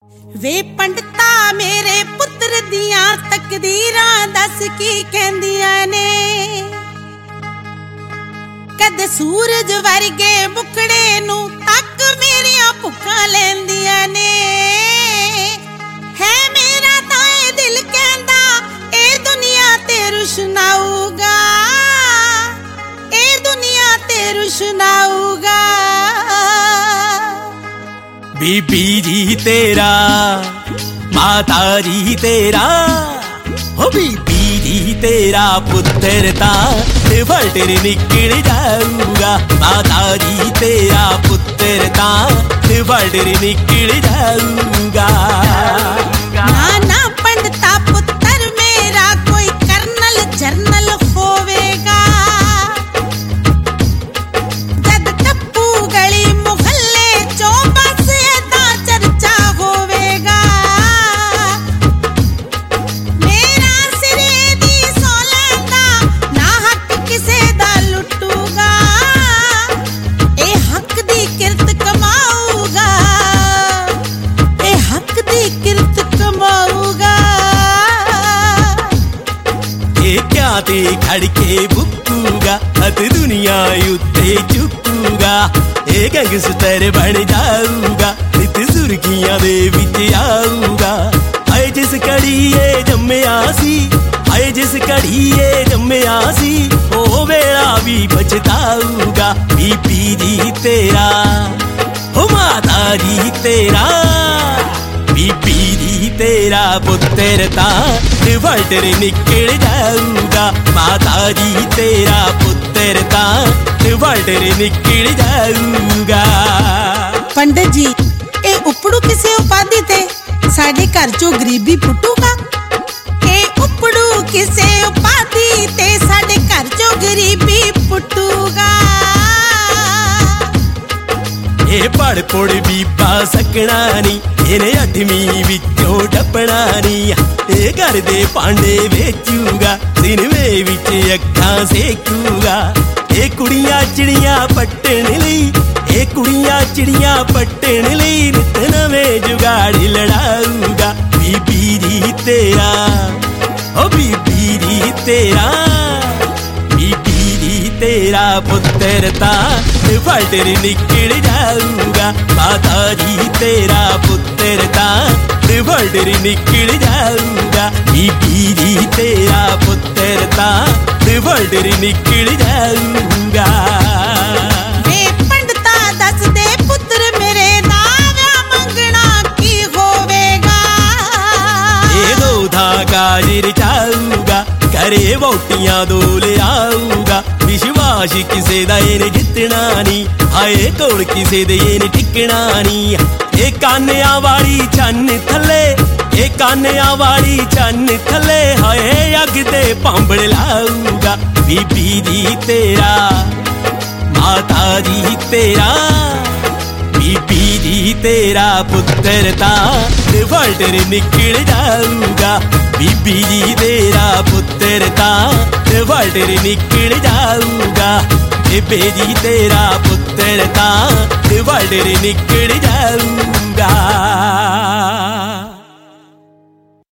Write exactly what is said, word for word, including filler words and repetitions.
वे पंडिता मेरे पुत्र दियां तकदीरां दस की कहंदियां ने। कद सूरज वर्गे मुकड़े नू तक मेरियां भुक्कां लैंदियां ने। है मेरा तां ए दिल कहंदा ए दुनिया ते रुशनाऊगा, ए दुनिया ते रुशनाऊगा। बीबी जी तेरा, माता जी तेरा, हो बीबी जी तेरा पुत्र ता वल्टर निकल जाऊगा। माता जी तेरा पुत्र ता वल्टर निकल जाऊगा। नाना पंडिता पुत्र मेरा कोई कर्नल जर्नल होवेगा। जद टप्पू गली मुहल्ले चो बस एदा चर्चा होवेगा। मेरा सिरे दी सो लैंदा ना हक किसे दा लुटूगा। ए हक दी किरत कमाऊगा, ए हक दी किरत कमाऊगा। ये क्या ते खड़के बुकूगा, हथ दुनिया उत्ते चुकूगा। ये गैंगस्टर बन जाऊगा, नित सुर्खियां दे विच आऊगा। हाय जिस घड़ी ये जम्मिया सी, हाय जिस घड़ी ये जम्मिया सी, ओ वेला भी पछताऊगा। बीबी जी तेरा, हो माता जी तेरा, बीबी जी तेरा पुत्र ता वल्टर निकल जाऊगा। माता जी तेरा पुत्र ता वल्टर निकल जाऊगा। पंडित जी ए उपड़ू किसे उपाधि ते साडे घर चो गरीबी पुटूगा। ए उपड़ू किसे उपाधि ते साडे घर चो गरीबी पुटूगा। ये पढ़ पुड़ भी पा सकना नी, इन्हें अठवीं विचों टपना नी। ये घर दे भांडे वेचूगा, सिनमे विच अखां सेकूगा। ये कुड़ियां चिड़ियां पट्टन लई, ये कुड़ियां चिड़ियां पट्टन लई नित नवें जुगाड़ लड़ाऊगा। बीबी जी तेरा, ओ बीबी जी तेरा, बीबी जी तेरा पुत्र ता वल्टर निकल जाऊगा। माता जी तेरा पुत्र ता वल्टर निकल जाऊगा। बीबी जी तेरा पुत्र ता वल्टर निकल जाऊगा। वे पंडिता दस दे पुत्र मेरे दा व्याह मंगना की होवेगा। ये दो धा काज रचाऊगा, घरे वोटियां दो ले आऊगा। विश्वास किसे दा इन्हें जितना नी, हाय कोल किसे दे इन्हें टिकना नी। ये कान्या वाली छन थले, ये कान्या वाली छन थले, हाय अग ते पांबड़ लाऊगा। बीबी जी तेरा, माता जी तेरा, बीबी जी तेरा पुत्र ता वल्टर निकल जाऊगा। बीबी जी तेरा पुत्र ता वल्टर निकल जाऊगा। बेबे जी तेरा पुत्र ता वल्टर निकल जाऊगा।